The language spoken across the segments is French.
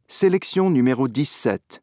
Sélection numéro 17.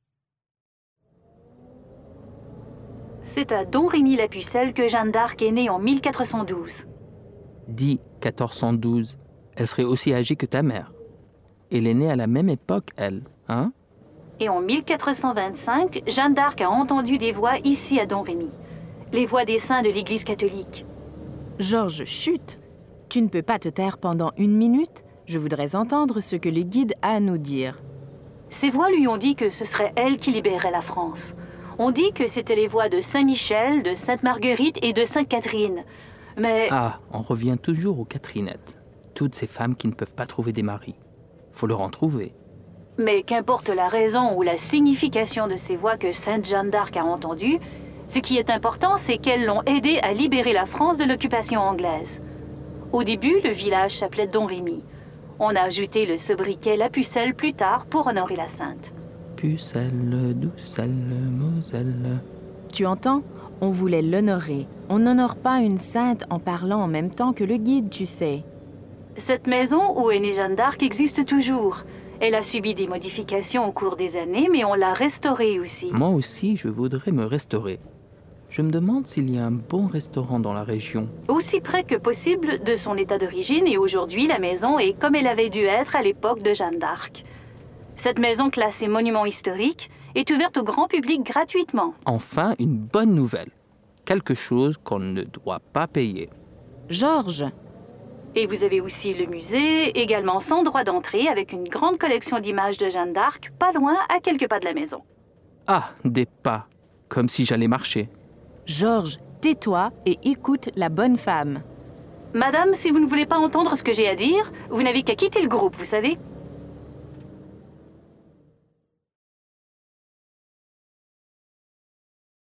C'est à Domrémy-la-Pucelle que Jeanne d'Arc est née en 1412. Dis 1412, elle serait aussi âgée que ta mère. Elle est née à la même époque, elle, hein? Et en 1425, Jeanne d'Arc a entendu des voix ici à Domrémy. Les voix des saints de l'Église catholique. Georges, chut! Tu ne peux pas te taire pendant 1 minute? Je voudrais entendre ce que le guide a à nous dire. Ces voix lui ont dit que ce serait elle qui libérerait la France. On dit que c'était les voix de Saint-Michel, de Sainte-Marguerite et de Sainte-Catherine. Mais... Ah, on revient toujours aux Catherinettes. Toutes ces femmes qui ne peuvent pas trouver des maris. Faut leur en trouver. Mais qu'importe la raison ou la signification de ces voix que Sainte Jeanne d'Arc a entendues, ce qui est important, c'est qu'elles l'ont aidée à libérer la France de l'occupation anglaise. Au début, le village s'appelait Domrémy. On a ajouté le sobriquet La Pucelle plus tard pour honorer la sainte. Pucelle, doucelle, Moselle... Tu entends? On voulait l'honorer. On n'honore pas une sainte en parlant en même temps que le guide, tu sais. Cette maison où est née Jeanne d'Arc existe toujours. Elle a subi des modifications au cours des années, mais on l'a restaurée aussi. Moi aussi, je voudrais me restaurer. Je me demande s'il y a un bon restaurant dans la région. Aussi près que possible de son état d'origine, et aujourd'hui, la maison est comme elle avait dû être à l'époque de Jeanne d'Arc. Cette maison classée monument historique est ouverte au grand public gratuitement. Enfin, une bonne nouvelle. Quelque chose qu'on ne doit pas payer. Georges! Et vous avez aussi le musée, également sans droit d'entrée, avec une grande collection d'images de Jeanne d'Arc, pas loin, à quelques pas de la maison. Ah, des pas. Comme si j'allais marcher. Georges, tais-toi et écoute la bonne femme. Madame, si vous ne voulez pas entendre ce que j'ai à dire, vous n'avez qu'à quitter le groupe, vous savez.